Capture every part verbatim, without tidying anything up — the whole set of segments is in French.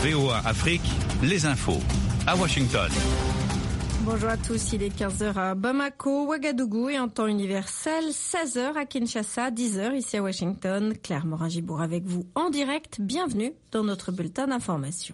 V O A Afrique, les infos. À Washington. Bonjour à tous, il est quinze heures à Bamako, Ouagadougou et en temps universel, seize heures à Kinshasa, dix heures ici à Washington. Claire Morin-Gibour avec vous en direct. Bienvenue dans notre bulletin d'information.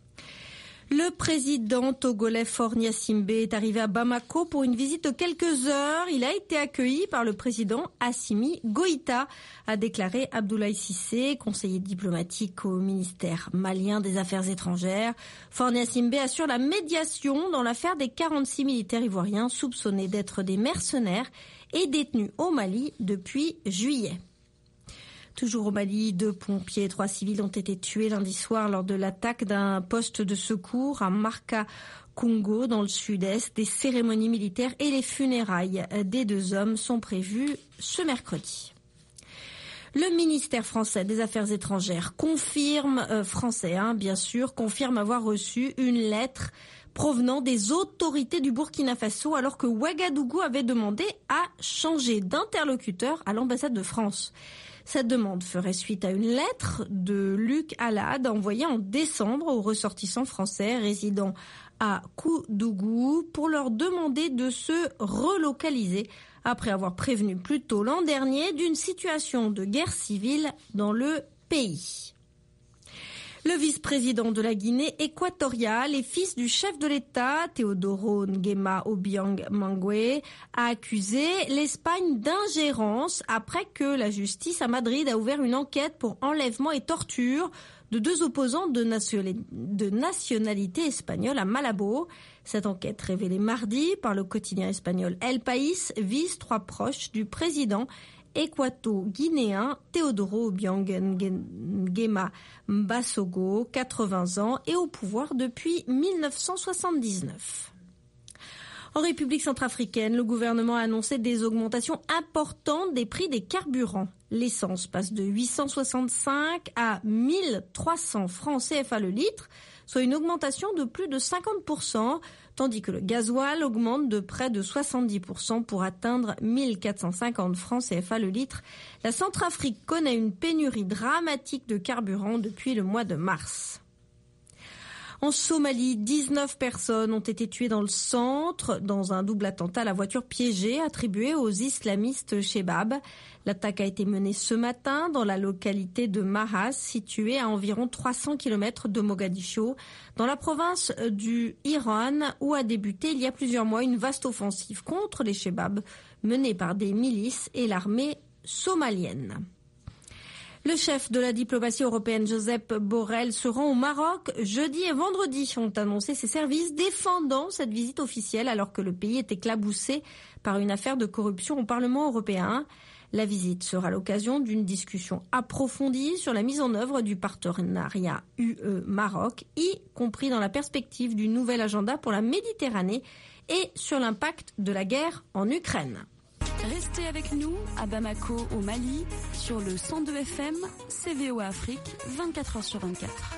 Le président togolais Faure Gnassingbé est arrivé à Bamako pour une visite de quelques heures. Il a été accueilli par le président Assimi Goïta, a déclaré Abdoulaye Cissé, conseiller diplomatique au ministère malien des Affaires étrangères. Faure Gnassingbé assure la médiation dans l'affaire des quarante-six militaires ivoiriens soupçonnés d'être des mercenaires et détenus au Mali depuis juillet. Toujours au Mali, deux pompiers et trois civils ont été tués lundi soir lors de l'attaque d'un poste de secours à Marca Congo dans le sud-est. Des cérémonies militaires et les funérailles des deux hommes sont prévues ce mercredi. Le ministère français des Affaires étrangères confirme, euh, français hein, bien sûr, confirme avoir reçu une lettre provenant des autorités du Burkina Faso alors que Ouagadougou avait demandé à changer d'interlocuteur à l'ambassade de France. Cette demande ferait suite à une lettre de Luc Alade envoyée en décembre aux ressortissants français résidant à Koudougou pour leur demander de se relocaliser après avoir prévenu plus tôt l'an dernier d'une situation de guerre civile dans le pays. Le vice-président de la Guinée équatoriale et fils du chef de l'État, Teodoro Nguema Obiang Mangue, a accusé l'Espagne d'ingérence après que la justice à Madrid a ouvert une enquête pour enlèvement et torture de deux opposants de nationalité espagnole à Malabo. Cette enquête révélée mardi par le quotidien espagnol El País vise trois proches du président équato-guinéen Teodoro Obiang Nguema Mbasogo, quatre-vingts ans, et au pouvoir depuis mille neuf cent soixante-dix-neuf. En République centrafricaine, le gouvernement a annoncé des augmentations importantes des prix des carburants. L'essence passe de huit cent soixante-cinq à mille trois cents francs C F A le litre, soit une augmentation de plus de cinquante pour cent, tandis que le gasoil augmente de près de soixante-dix pour cent pour atteindre mille quatre cent cinquante francs C F A le litre. La Centrafrique connaît une pénurie dramatique de carburant depuis le mois de mars. En Somalie, dix-neuf personnes ont été tuées dans le centre dans un double attentat à la voiture piégée attribué aux islamistes Shebab. L'attaque a été menée ce matin dans la localité de Mahas, située à environ trois cents kilomètres de Mogadiscio, dans la province du Iran, où a débuté il y a plusieurs mois une vaste offensive contre les Shebab menée par des milices et l'armée somalienne. Le chef de la diplomatie européenne, Josep Borrell, se rend au Maroc jeudi et vendredi, ont annoncé ses services défendant cette visite officielle alors que le pays est éclaboussé par une affaire de corruption au Parlement européen. La visite sera l'occasion d'une discussion approfondie sur la mise en œuvre du partenariat U E-Maroc, y compris dans la perspective du nouvel agenda pour la Méditerranée et sur l'impact de la guerre en Ukraine. Restez avec nous à Bamako au Mali sur le cent deux F M, C V O A Afrique, vingt-quatre heures sur vingt-quatre.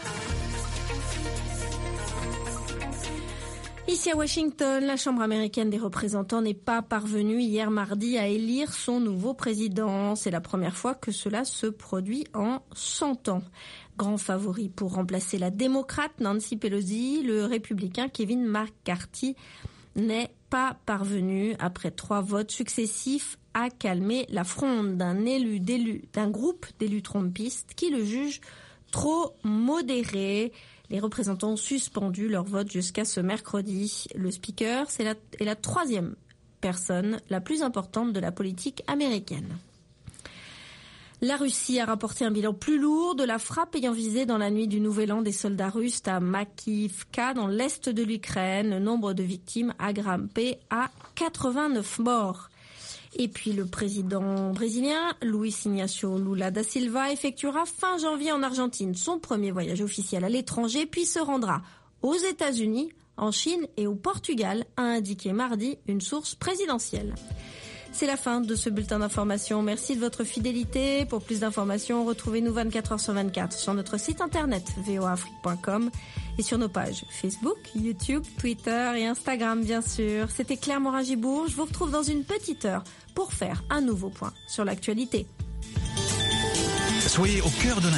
Ici à Washington, la Chambre américaine des représentants n'est pas parvenue hier mardi à élire son nouveau président. C'est la première fois que cela se produit en cent ans. Grand favori pour remplacer la démocrate Nancy Pelosi, le républicain Kevin McCarthy n'est pas parvenu, après trois votes successifs, à calmer la fronde d'un élu d'élus, d'un groupe d'élus trumpistes qui le jugent trop modéré. Les représentants ont suspendu leur vote jusqu'à ce mercredi. Le speaker c'est la, est la troisième personne la plus importante de la politique américaine. La Russie a rapporté un bilan plus lourd de la frappe ayant visé dans la nuit du Nouvel An des soldats russes à Makivka, dans l'est de l'Ukraine. Le nombre de victimes a grimpé à quatre-vingt-neuf morts. Et puis le président brésilien, Luiz Inácio Lula da Silva, effectuera fin janvier en Argentine son premier voyage officiel à l'étranger, puis se rendra aux États-Unis, en Chine et au Portugal, a indiqué mardi une source présidentielle. C'est la fin de ce bulletin d'information. Merci de votre fidélité. Pour plus d'informations, retrouvez-nous vingt-quatre heures sur vingt-quatre sur notre site internet v o a afrique point com et sur nos pages Facebook, YouTube, Twitter et Instagram, bien sûr. C'était Claire Morin-Gibour. Je vous retrouve dans une petite heure pour faire un nouveau point sur l'actualité. Soyez au cœur de